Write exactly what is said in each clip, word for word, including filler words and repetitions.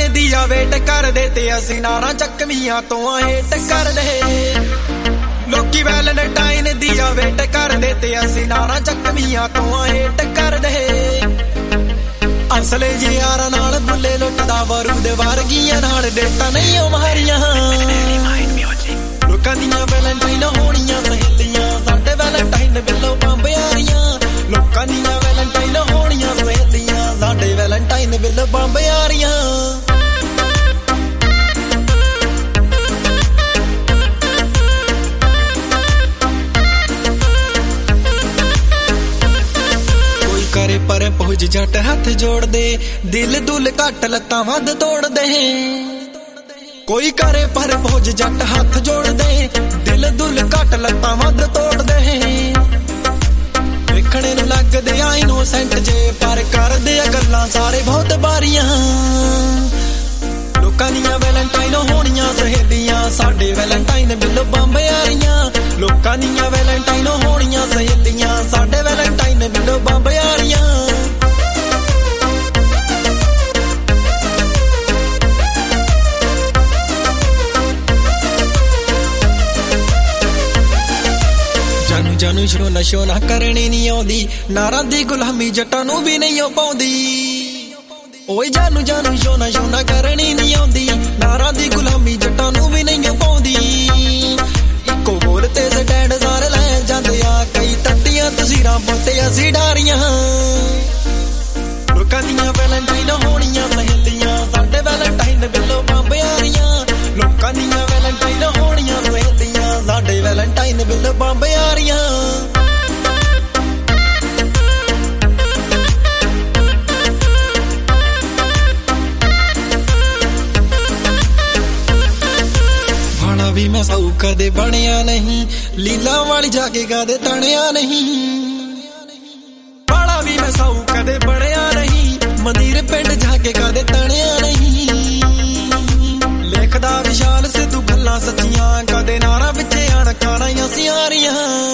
दी आ wait कर दे ते असी नारा चकमियां तो हेट कर दे। लोकी वैलेंटाइन दी आ वेट कर दे ते असी नारा चकमियां तो हेट कर दे। असले जे यारा नाल बुले लुटदा बारूद वर्गियां नाल डेटा नहीं ओ मारियां। लोकां दियां वैलेंटाइन होणियां सहेलियां साडे वैलेंटाइन बिल्लो बंब यारियां। लोकां दियां वैलेंटाइन होणियां सहेलियां साडे वैलेंटाइन बिल्लो बंब यारियां। करे पर पहुंच जट हाथ जोड़ दे दिल दुल घट लत्तां वध तोड़ दे। कोई करे पर पहुंच जट हाथ जोड़ दे दिल दुल घट लत्तां वध तोड़ दे। देखने नूं लगदे आ इनोसेंट जे पर करदे आ गल्लां सारे बहुत बारियां। लोकां दियां वैलेंटाइन होणियां सहेलियां साडे वैलेंटाइन बिल्लो बंब यारियां। लोकां दियां वैलेंटाइन होणियां सहेलियां साडे वैलेंटाइन बिल्लो बंब यारियां। जानू जानू शोना शोना करनी नहीं आउंदी नारां दी गुलामी जट्टां नूं भी नहीं पाउंदी। ओए जानू जानू शोना शोना करनी नहीं आउंदी नारां दी गुलामी जट्टां नूं भी नहीं पाउंदी। इक्को बोल ते स्टैंड सारे लै जांदे आ कई तट्टियां तसीरां पोते असी डारियां। लोकां दियां वैलेंटाइन होणियां सहेलियां साडे वैलेंटाइन बिल्लो बंब यारियां। लोकां दियां वैलेंटाइन होणियां सहेलियां साडे वैलेंटाइन बिल्लो बंब यारियां। भी मैं साऊ कदे बनिया नहीं लीला वाली जाके कदे तणिया नहीं। बाला भी मैं साऊ कदे बनिया नहीं मंदिर पिंड जाके कदे तणिया नहीं। लिखदा विशाल सिद्धू गल्लां सच्चियां कदे नारा विचे अणकाणियां सियारियां।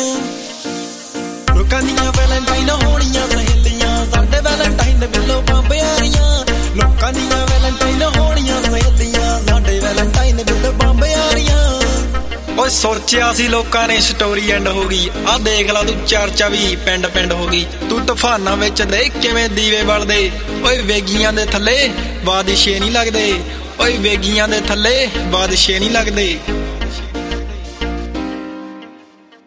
लोकां दियां वैलेंटाइन होणियां सहेलियां साडे वैलेंटाइन बिल्लो बंब यारियां। लोकां दियां वैलेंटाइन होणियां सहेलियां साडे वैलेंटाइन बिल्लो बंब यारियां। ओए सोचिया सी लोकां ने स्टोरी एंड हो गई आ देख ला तू चर्चा भी पिंड पिंड हो गई। तू तूफानां विच देख किवें दीवे बलदे ओए वेगियां दे थल्ले बादशाह नहीं लगदे। ओए वेगियां दे थल्ले बादशाह नहीं लगदे।